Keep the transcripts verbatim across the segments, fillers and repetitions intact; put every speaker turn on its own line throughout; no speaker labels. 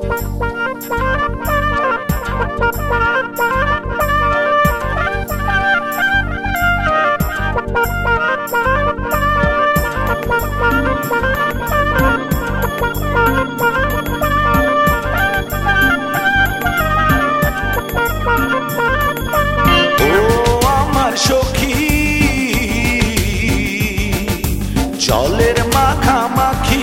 জলের মাখামাখি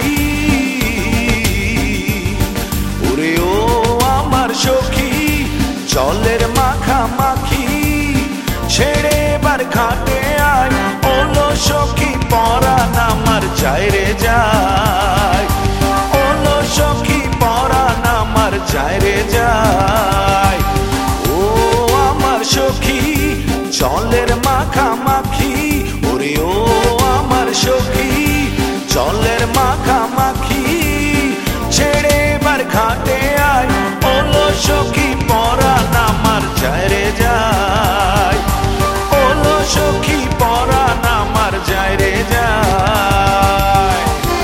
ওরে ও আমার সখী, জলের মাখামাখি ছেড়ে এবার ঘাটে আয়, ওলো সখী পরাণ আমার যায় রে যায়, ওলো সখী পরাণ আমার যায় রে যায়। ও আমার সখী জলের মাখামাখি ওরে ও আমার সখী, জলের মাখামাখি ছেড়ে এবার ঘাটে আয়, ওলো সখী পরাণ আমার যায় রে যায়, ওলো সখী পরাণ আমার যায় রে যায়।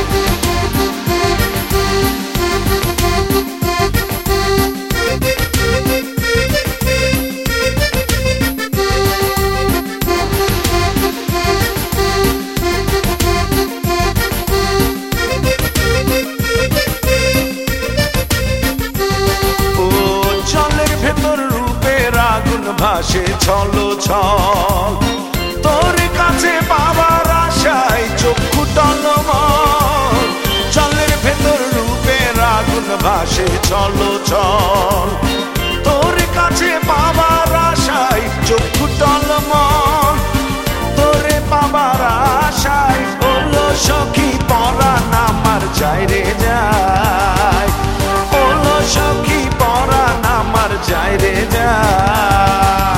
ভাসে ছলো ছল তোর কাছে পাবার আশায় চক্ষু টলমল, জলের ভেতর রূপের আগুন ভাসে ছলো ছল তোর কাছে পাবার আশায় চক্ষু টলমল, তোরে পাবার আশায় ওলো সখী পরাণ আমার যায় রে যায়, ওলো সখী পরাণ আমার যায় রে যায়।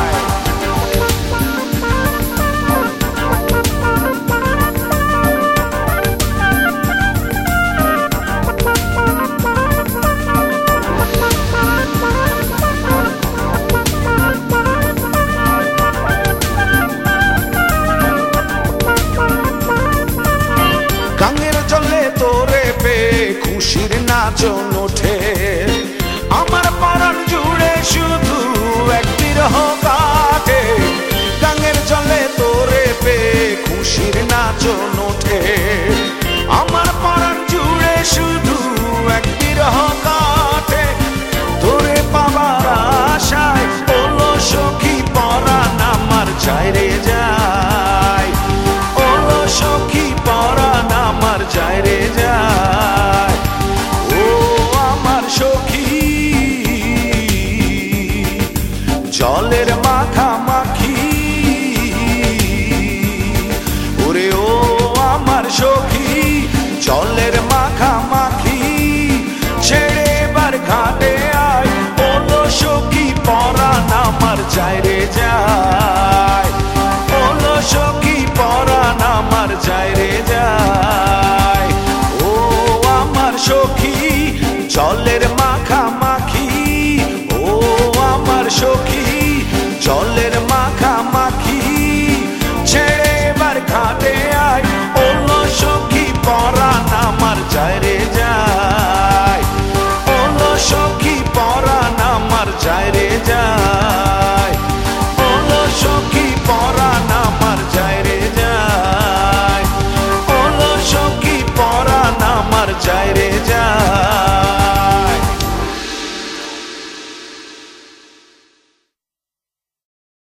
গাঙের জলে তোরে পেয়ে খুশির নাচন ওঠে, আমার পরাণ জুড়ে শুধু এক বিরহ কাটে, গাঙের জলে তোরে পেয়ে খুশির নাচন ওঠে।